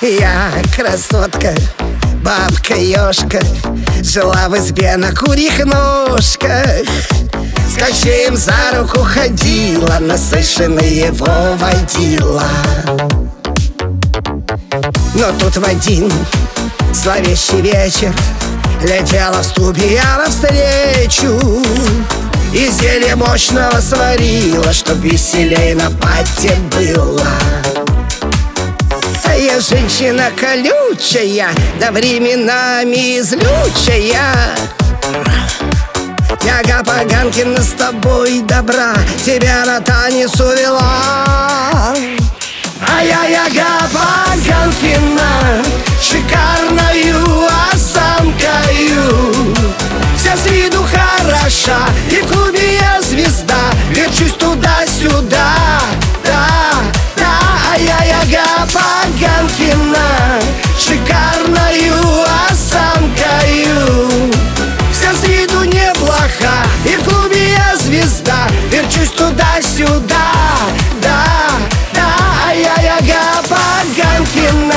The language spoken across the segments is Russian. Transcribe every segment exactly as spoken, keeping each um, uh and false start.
Я красотка, бабка-ёшка, жила в избе на курьих ножках. С Кощеем за руку ходила, насыщенный его водила. Но тут в один зловещий вечер летела в ступе я навстречу, и зелье мощного сварила, чтоб веселей на пати было. А я женщина колючая, да временами злючая. Яга Поганкина с тобой добра, тебя на танец увела. А я Яга Поганкина, шикарною осанкою, вся с виду хороша, и в клубе я звезда, верчусь туда-сюда, да, да. А я Яга Поганкина, шикарною осанкою, вся с виду неплоха, и в клубе я звезда, верчусь туда-сюда, да, да. А я Яга Поганкина.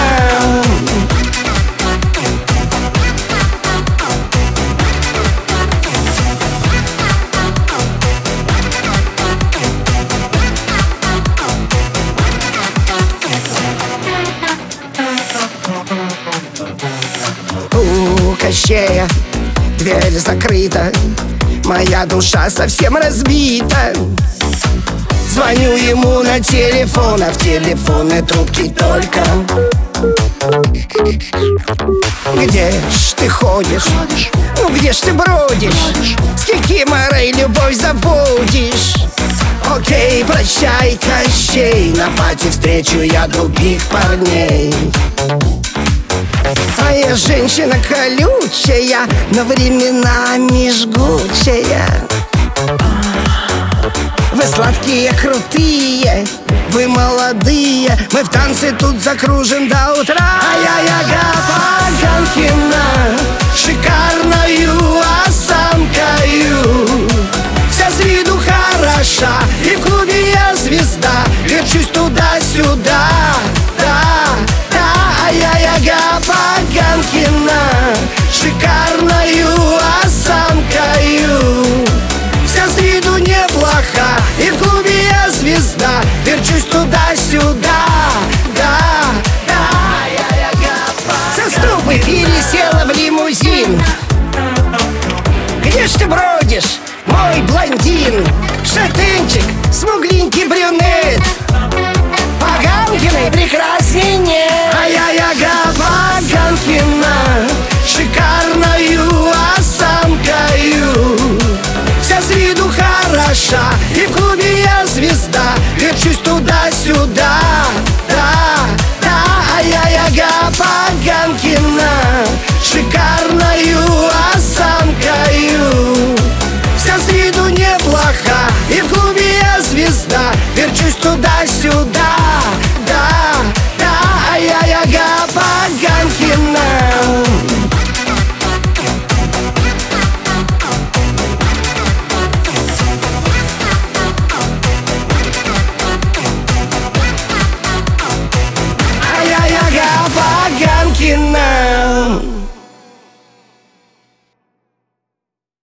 У Кощея дверь закрыта, моя душа совсем разбита. Звоню ему на телефон, а в телефонной трубке только: где ж ты ходишь? Ну где ж ты бродишь? С кикиморой любовь заводишь? Окей, прощай, Кощей, на пати встречу я других парней. А я женщина колючая, но временами жгучая. Вы сладкие, крутые, вы молодые, мы в танце тут закружим до утра. А я Яга Поганкина, шикарною осанкою, вся с виду хороша, и в клубе я звезда, верчусь туда-сюда, да, да. А я Яга Поганкина, шикарною осанкою, вся с виду неплоха, и в клубе я звезда, верчусь туда-сюда, да, да. А я Яга со ступы пересела в лимузин. Где ж ты бродишь, мой блондин? Шатенчик, смугленький брюнет, Поганкиной прекрасней нет. А я Яга Поганкина, шикарною осанкою, вся с виду хороша, и в клубе я звезда, верчусь туда-сюда, да, да. А я Яга Поганкина, шикарною осанкою, вся с виду неплоха, и в клубе я звезда, верчусь туда-сюда.